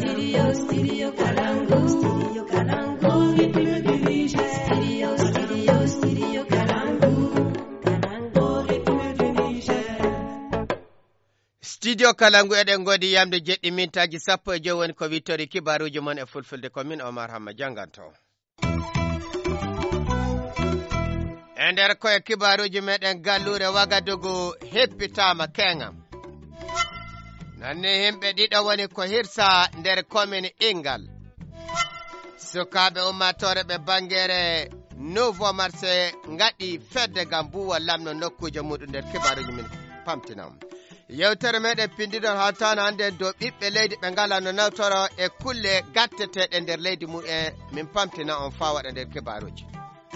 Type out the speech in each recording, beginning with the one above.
Studio Kalangu. Studio Kalangu. Studio Kalangu. Studio Kalangu eden godi yamde jeddi mintaji sappo e jewoni ko wittori kibaruji mon e fulfulde komin Omar Hamma janganto. E nder koye kibaruji meɗen gallure Wagadugu heppitama kenga. Nanni himɓe ɗiɗo woni ko hirsa nder commune Ingal. Sukaɓe ummatore ɓe bangere nouveau marché ngaɗi fedde gam buwa lamno nokkuje muɗum nder kibaruji min pamtinam. Yewtere meɗen pindiɗon hawtano hande dow ɓiɓɓe leydi ɓe ngala no nawtoro e kulle gatteteɗe nder leydi mu'en min pamtina on fa waɗa nder kibaruji.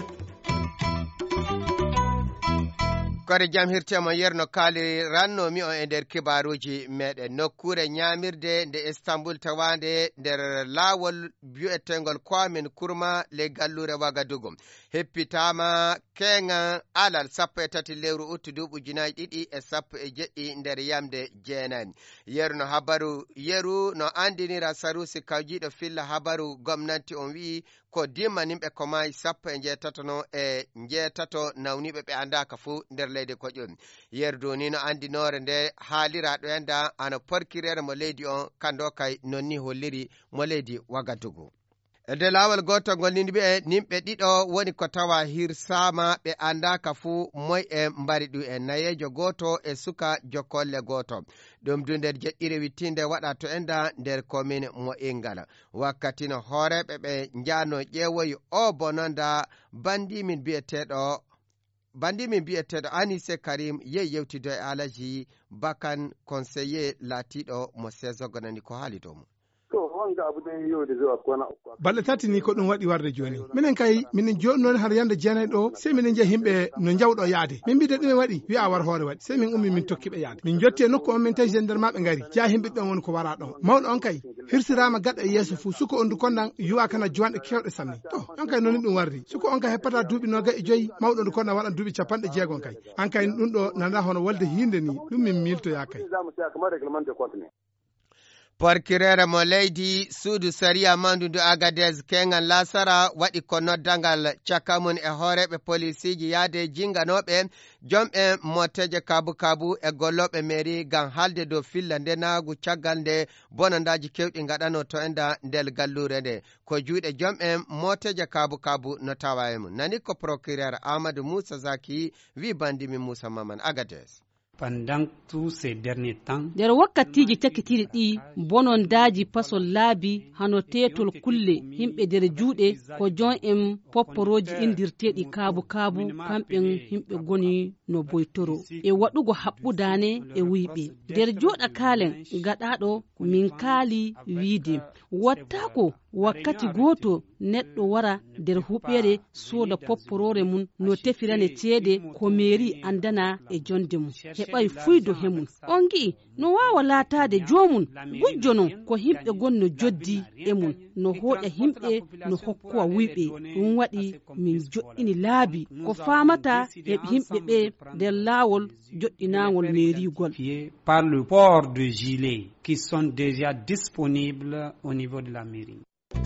Kore jam hirtemo yerno kaali rannomi on e nder kibaruji meɗen nokkure nyamirde nde Istanbul tawande nder laawol bi'etengol Kwame Nkrumah le gallure Wagadugu heppitama kenga alal 13 lewru uttudu ujunaaje ɗiɗi e 17 nder yamde jeenani. Yerno habaru yeru no andinira Sarusi Kawjiɗo filla habaru gomnati on wi ko dimmanimɓe ko mayi 16 e jeetato nawniɓe ɓe andaka fu nder leydi ko ƴon. Yerdu ni no andinore nde haaliraɗo enda ana porkirere mo leydi on kando kay nonni holliri mo leydi Wagadugu. E de laawol goto ngol nimɓe ɗiɗo woni ko tawa hirsama ɓe andaka fu moy e mbari ɗu en nayejo goto e suka jokolle goto. Ɗum du nder jeɗɗire wittinde waɗa to enda nder commune mo Ingala. Wakkati no hooreɓe ɓe njano ƴeewoyi o bononda bandimin biyeteɗo Anise Karim yewtido e Alaji Bakan conseiller latiɗo mo sezogonani ko haali dow mum. Balɗe tati ni ko ɗum waɗi warde joni minen kay minen joni noon har yande jeenayi ɗo sey minen jeehi himɓe no jawɗo yaade min mbide ɗume waɗi wi'a war hoore waɗi sey min ummi min tokkiɓe yaade min jotti e nokku on min tawi gendarme ɓe ngari jaa himɓe ɗon woni ko wara ɗon mawɗo on kay hirsirama gaɗa e yeeso fuu suko on du konɗan yuwa kana juwanɗe kewɗe samni to on kay noni ɗum wardi suko on kay heppata duuɓi 25 mawɗo ndu konɗan waɗan duuɓi 60 kay an kay ɗum ɗo nana hono wolde hinde ni ɗum min miltoya kay. Porkirere mo leydi suudu sariya mandudu Agadez kengan lasara waɗi ko noddangal caka mun e hooreɓe polisiji yaade jinganoɓe jomɓe moteje kabu e golloɓe mairie gam halde dow filla nde naagu caggal nde bonandaji kewɗi gaɗano to enda ndel gallure nde ko juuɗe jomɓe moteje kabu no tawa e mum. Nani ko procureur Amadou Moussa Zaki wi bandimi Moussa Maman Agadez. Pendant tous ces derniers temps, nder wakkatiji takkitiri ɗi bonondaji pasol laabi hano tetol kulle himɓe nder juuɗe ko jon en popporoji indirteɗi kabu kamɓen himɓe goni no boytoro e waɗugo haɓɓudane e wuyɓe nder joɗa kalen gaɗaɗo min kaali wiide wattako wakkati goto neɗɗo wara nder huɓere soda popporore mum no tefirane ceede ko mairie andana e jonde mum heɓay fuydo hemum on gi'i no wawa laatade jomum gujjo non ko himɓe gonno joddi e mum no hoƴa himɓe no hokkuwa wuyɓe ɗum waɗi min joɗɗini laabi ko famata e himɓe ɓe nder laawol joɗɗinagol mairigol par le port de gilets qui sont déjà disponibles au niveau de la mairie.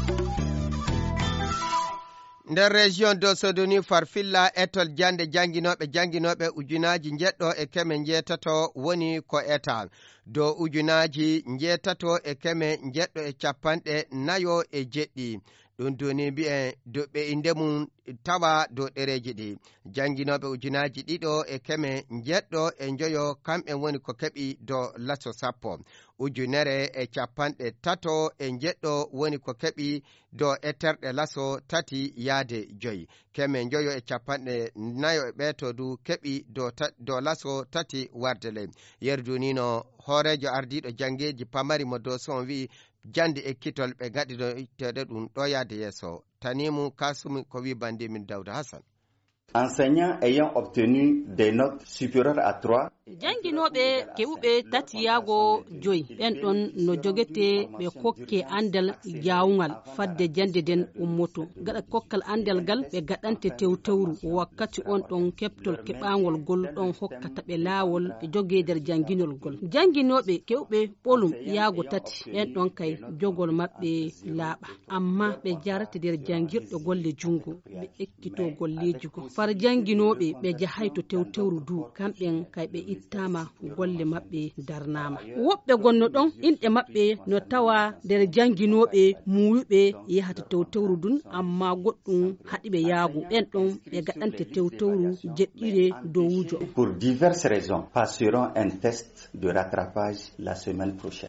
Nder région do Sodoni farfilla etol jande janginoɓe ujunaji jeɗɗo e keme jeetato woni ko etal do ujunaji jeetato e keme jeɗɗo e capanɗe nayo e jeɗɗi ɗum doni mbi'e do ɓe inde mum tawa dow ɗereji ɗi janginoɓe ujunaji ɗiɗo e keme jeɗɗo e joyo kamɓe woni ko keɓi do laso sappo ujunere e capanɗe tato e jeɗɗo woni ko keɓi do eterɗe laso tati yaade joyi keme joyo e capanɗe nayo e ɓeeto du keɓi do laso tati warde ley yerdunino hoorejo ardiɗo jangeji pamari mo dow so on wi jande ekkitol ɓe gaɗi ɗo itteɗe ɗum ɗo yaade yeeso tanimu kasumi ko wi bandimin Dawda Hassan. Enseignants ayant obtenu des notes supérieures à 3 janginoɓe keɓuɓe tati yago joyi ɓen ɗon no jogete ɓe kokke andal yawgal fadde jande den ummoto gaɗa kokkal andal gal ɓe gaɗante tewtewru wakkati on ɗon keptol keɓagol gol ɗon hokkata ɓe laawol ɓe joge nder janginol gol janginoɓe keɓuɓe ɓolum yago tati ɓen ɗon kay jogol maɓɓe laaɓa amma ɓe jarate nder jangirɗe golle jungo ɓe ekkito golleji go far janginoɓe ɓe jahay to tewtewru du kamɓen kay ɓe ittama golle maɓɓe darnama woɓɓe gonno ɗon inɗe maɓɓe no tawa nder janginoɓe muyuɓe yahata tewtewru dun amma goɗɗum haɗiɓe yaago ɓen ɗon ɓe gaɗante tewtewru jeɗɗire dowujo. Pour diverses raisons passeront un test de rattrapage la semaine prochaine.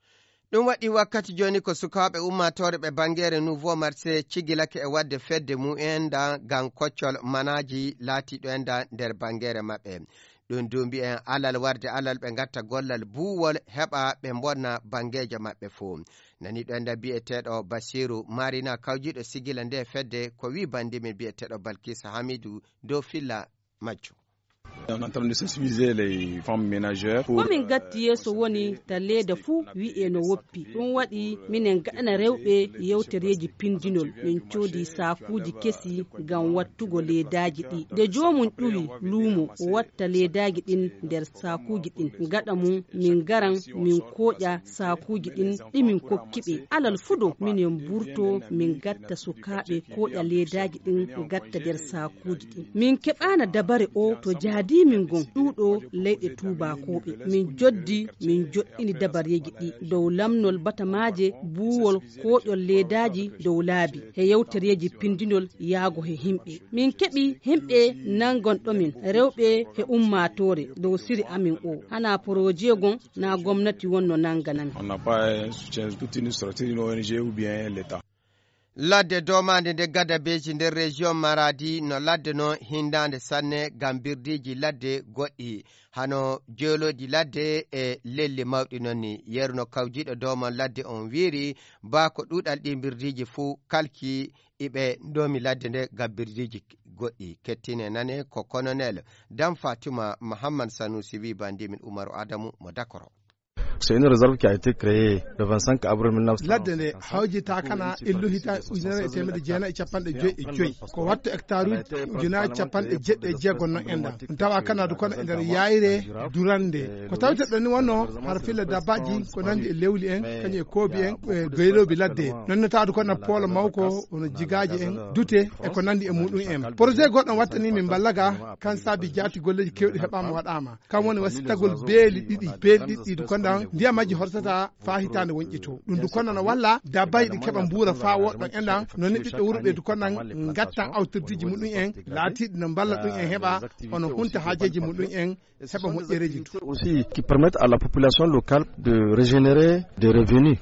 ɗum waɗi wakkati joni ko sukaɓe ummatore ɓe bangere nouveau marché cigilake e wadde fedde mu'enda gam koccol manaji laatiɗo enda nder bangere maɓɓe ɗum dumbi en alal warde alal ɓe gatta gollal buwol heɓa ɓe bonna bangeje maɓɓe fo nani ɗo enda bi'eteɗo Basiru Marina kawjiɗo sigila nde fedde ko wi bandimin bi'eteɗo Balkisa Hamidou dow filla majjo. On est en train de sensibiliser les femmes ménagères pour komin gatti yeso woni ta leda fuu wi'e no woppi ɗum waɗi minen gaɗana rewɓe yewtereji pindinol min coodi sakuji kesi gam wattugo ledaji ɗi de jomum ƴuwi luumo watta ledaji ɗin nder sakuji ɗin gaɗa mum min garan min koƴa sakuji ɗin ɗimin kokkiɓe alal fudo minen burto min gatta sukaɓe koƴa ledaji ɗin gatta nder sakuji ɗin min keɓana dabare o to jadi min gon ɗuɗo leyɗe tubakoɓe min joddi min joɗɗini dabareji ɗi dow lamnol batamaje buwol koƴol ledaji dow laabi he yewtereji pindinol yaago he himɓe min keɓi himɓe nangonɗomin rewɓe he ummatore dow siri amin o hana projet gon na gomnati wonno nanganan. On n'a pas un soutien toute une structure, une ONG ou bien l'État. Ladde domande nde gada beji nder région Maradi no ladde no hindande sanne gam birdiji ladde goɗɗi hano jeeloji ladde e lelli mawɗi nonni yerno kawjiɗo doman ladde on wiiri ba ko ɗuɗal ɗi birdiji fuu kalki iɓe domi ladde nde gam birdiji goɗɗi kettine nane ko colonel Dam Fatima Mohammad Sanusi wi bandimin Umaru Adamu mo Dakoro. C'est une réserve qui a été créée le 25 avril 1900. ladde nde hawjita kana illu hita ujunere e temedde jeenayi e capanɗe joyi e joyi ko watta hectare uji ujunaji capanɗe jeɗɗi e jeegom no enda ɗum tawa kanadu kono e nder yayre durande ko tawteɗo ni wonno har filla dabbaji ko nandi e lewli en kañum e koobi en e goyloɓe ladde nonno tawde kono poolo mawko ono jigaji en dute e ko nandi e muɗum en projet goɗɗo wattani min ballaga kan saabi jaati golleji kewɗi heɓama waɗama kam woni wasittagol beeli ɗiɗi kondan ndiyamaji horsata fa hitande wonƴi to ɗum du konnan walla dabbaji ɗi keɓa mbuura fa woɗɗon enɗan nonni ɓiɓɓe wuroɓe du konnan gattan awtirdiji muɗum en laatiɗi no mballa ɗum en heɓa hono hunta haajeji muɗum en heɓa moƴƴereji to aussi qui permettent à la population locale de régénérer des revenus.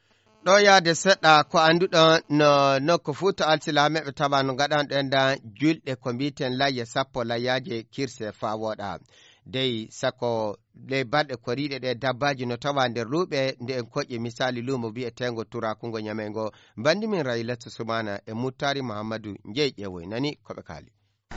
ɗo yaade seɗɗa ko annduɗon no nokku fuu to alsilameɓe tawa no gaɗanɗo enda julɗe ko mbiten layya sappo layyaje kirse fa woɗa dey sako ley balɗe ko riɗe ɗe dabbaji no tawa nder luuɓe nde en koƴƴe misali luumo bi'etengo turakungo ñamengo bandimin Raylatu Sumana e Muttari Muhammadu jeyi ƴeewoy nani koɓe kaali.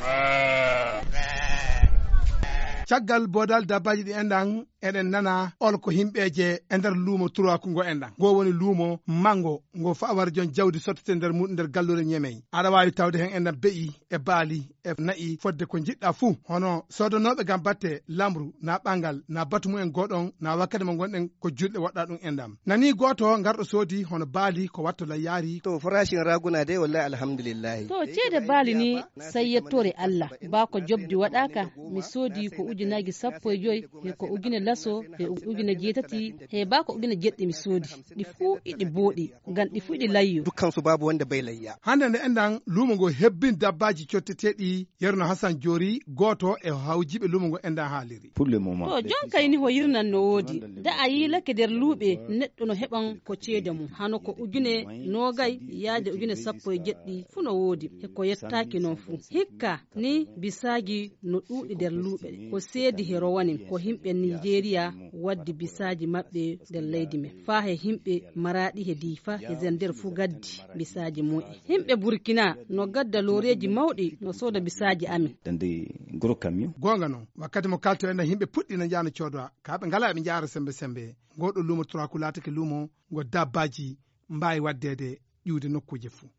caggal bodal dabbaji ɗi enɗan eɗen nana olko himɓeje e nder luumo turakungo enɗan ngo woni luumo mango ngo fawar jon jawdi sottete nder muɗum nder gallure ñemeyi aɗa wawi tawde hen enɗan beyi e baali e nayi fodde ko jiɗɗa fuu hono sodanoɓe gam batte lamru na ɓangal na batu mumen goɗon na wakkati mo gonɗen ko julɗe woɗɗa ɗum enɗam nani goto garɗo soodi hono baali ko watto layyari to farashin raguna dai wallahi alhamdulillah to ceede baali ni sai yettore Allah ba ko jobdi waɗaka mi soodi ko ujunaji sappo e joyi e ko ujune laso e ujune jeetati e ba ko ujune jeɗɗi mi soodi ɗi fuu iɗi booɗi ngam ɗi fuu iɗi layyo dukkan su babu wanda bai layya hande nde enɗan luumo ngo hebbin dabbaji cotteteɗi yerno Hassan Jori goto e hawjiɓe luumo ngo enɗan haaliri pour le moment to jonkay ni ho yirnan no woodi da a yilake nder luuɓe neɗɗo no heɓan ko ceede mum hano ko ujune nogay yaade ujune sappo e jeɗɗi fuu no woodi e ko yettaki noon fuu hikka ni bisaji no ɗuuɗi nder luuɓe ko seedi he rowanin ko himɓe Nigeria nigeria waddi bisaji mabbe nder leydi men fa he himɓe maradi he difa he zender fu gaddi bisaji mu'en himɓe burkina no gadda loreji mawɗi no soda bisaji amin gonga noon wakkati mo kalto en himɓe puɗɗi no jano codowa kaɓe ngala ɓe jaara sembe goɗo lumo trois ko latake lumo ngo dabbaji mbawi waddede ƴiwde nokkuje fuu.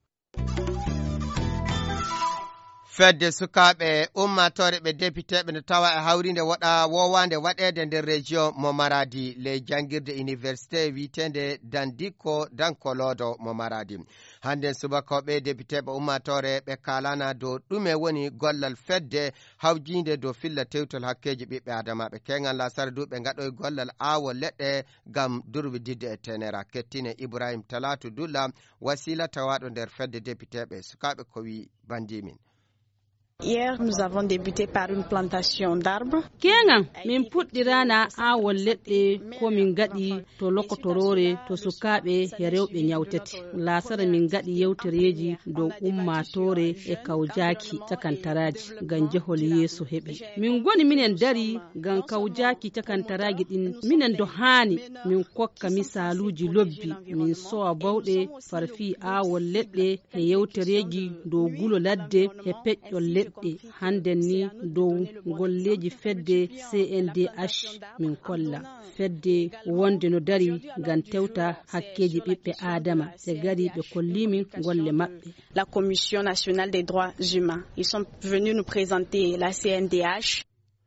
fedde sukaɓe ummatore ɓe députéɓe no tawa e hawrinde waɗa wowande waɗede nder région mo maradi ley jangirde université witende dandiko dankolodo mo maradi hande subakoɓe députéɓe ummatore ɓe kalana dow ɗume woni gollal fedde hawjinde dow filla tewtol hakkeji ɓiɓɓe adama ɓe kengal lasara duɓe gaɗoy gollal awo leɗɗe gam durwididde e tenera kettine ibrahim talatu dulla wasila tawaɗo nder fedde députéɓe sukaɓe ko wi bandimin. Hier, nous avons débuté par une plantation d'arbres. Kengan min puɗɗirana awol leɗɗe ko min gaɗi to lokotorore to sukaɓe e rewɓe nyawtete lasara min gaɗi yewtereji dow ummatore e kawjaki cakantaraji ngam jehol yeeso heɓe min goni minen dari ngam kawjaki cakantaraji ɗin minen do hani min kokka misaluji lobbi min sowa bawɗe farfi awol leɗɗe e yewtereji dow gulo ladde e peƴƴol leɗɗe handen ni dow golleji fedde CNDH min kolla fedde wonde no dari ngam tewta hakkeji ɓiɓɓe adama e gari ɓe kollimin golle maɓɓe. La Commission nationale des droits humains, ils sont venus nous présenter la CNDH.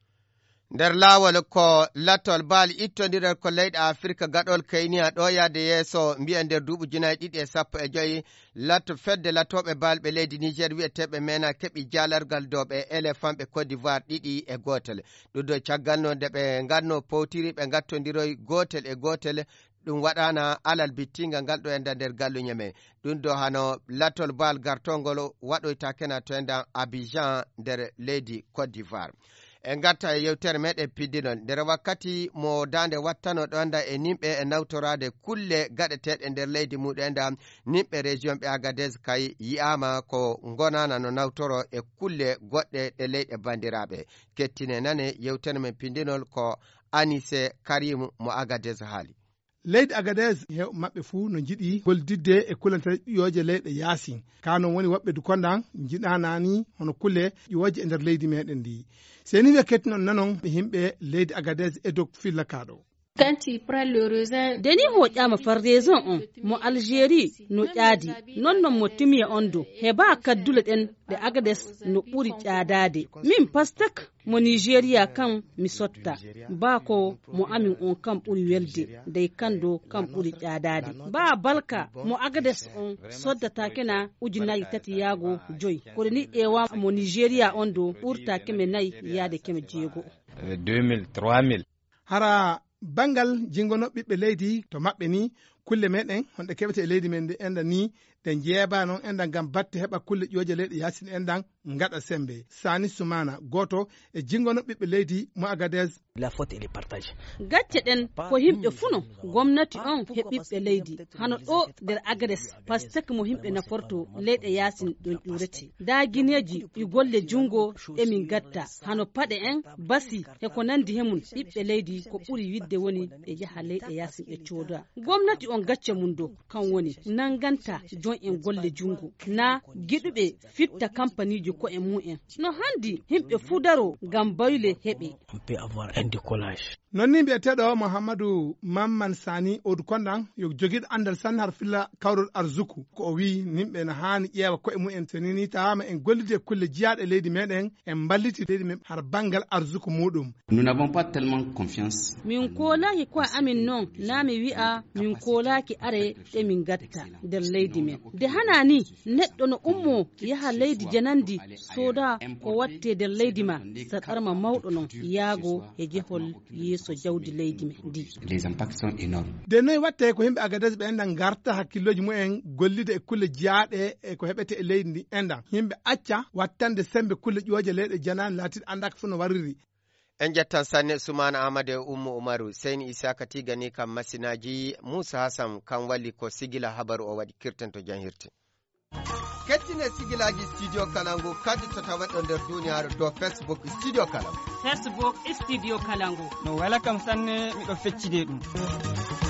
nder laawol ko lattol baal ittodiral ko leyɗe afrique gaɗol kayniya ɗo yaade yeeso mbiya nder duuɓi junayi ɗiɗi e 15 latto fedde lattoɓe baalɓe leydi niger wiyeteɓe mena keɓi jalargal dow ɓe éléphant ɓe côte d'ivoire ɗiɗi e gotel ɗuɗo caggal no nde ɓe ganno powtiri ɓe gattodiroy gotel e gotel ɗum waɗana alal bittinga ngal ɗo enda nder galluñe men ɗum do hano lattol baal gartongol waɗoytakena to enda abidjan nder leydi côte d'ivoire en gatta e yewtere meɗen piddinol nder wakkati mo dande wattano ɗo anda e nimɓe e nawtorade kulle gaɗeteɗe nder leydi muɗum enda nimɓe région ɓe agadez kay yiyama ko gonana no nawtoro e kulle goɗɗe ɗe leyɗe bandiraɓe kettine nane yewtere men piddinol ko anise karimu mo agadez haali leydi agadez hew maɓɓe fuu no jiɗi holdidde e kullantare ƴiyoje leyɗe yaasin kano woni woɓɓe du kondan jiɗanani hono kulle ƴiwoje e nder leydi meɗen ndi seni ɓe kettinon nanon ɓe himɓe leydi agadez e dow filla kaɗo deni hoƴƴama far raison on mo algérie no ƴaadi nonnon mo timiya on do heɓa kaddule ɗen ɗe agades no ɓuri ƴaadade min pastak mo nigéria kam mi sotta ba ko mo amin on kam ɓuri welde dey kando kam ɓuri ƴaadade ba balka mo agades on soddata kena ujunayi 3 yaago 5 kono ni ƴeewa mo nigéria on do ɓurta keme 4 yaade keme 6 2000 3000 hara bangal jingono ɓiɓɓe leydi to maɓɓe ni kulle meɗen honɗe keɓete e leydi men nde enda ni ɗe jeeba noon endan gam batte heɓa kulle ƴoje leyɗe yasin endan gaɗa sembe sani sumana goto e jingono ɓiɓɓe leydi mo agadez la faute et le partage gacce ɗen ko himɓe funo gomnati on he ɓiɓɓe leydi hano ɗo nder agades pastek mo himɓe naforto leyɗe yasin ɗon ƴurete da guineji ɗi golle jungo emin gatta hano paɗe en basi e ko nandi hemun ɓiɓɓe leydi ko ɓuri widde woni ɓe jaha leyɗe yasin ɓe cooda gomnati on gacce mum do kan woni nanganta jon en golle jungo na giɗuɓe fitta kampaniji ko e mu'en no handi himɓe fudaro gam bayle heɓe nonni mbiyeteɗo mouhamadou mamman sani odu kondan yo joguiɗo andal sanne har filla kawrol arzuku ko o wi nimɓe no hani ƴeewa koye mumen senini tawama en gollide kulle jiyaɗe leydi meɗen en balliti leydi men har banggal arzuku muɗum nous n'avons pas tellement confiance min kolaki ko amin noon na mi wi'a min kolaki are ɗe min gatta nder leydi men de hanani neɗɗo no ummo yaha leydi janandi soda ko watte nder leydi ma saɗarma mawɗo non yaago e jehol yeeso jawdi leydi men ndi les impacts sont énormes de noy watte ko himɓe agadez ɓe endan garta hakkilloji mumen gollide e kulle jiyaaɗe e ko heɓete e leydi ndi endan yimɓe acca wattande sembe kulle ƴooje leyɗe janani laatiɗe andaka fu no wariri en jettan sanne sumana amade ummu umaru seyni isaka tigani kam masinaji moussa hassan kan walli ko sigila habaru o waɗi kirten to janhirte kettine sigilaji studio kalangu kadi tatawaɗo nder duniyaaru to Facebook studio kalangu. Facebook studio kalangu. No wala kam sanne miɗo feccide ɗum.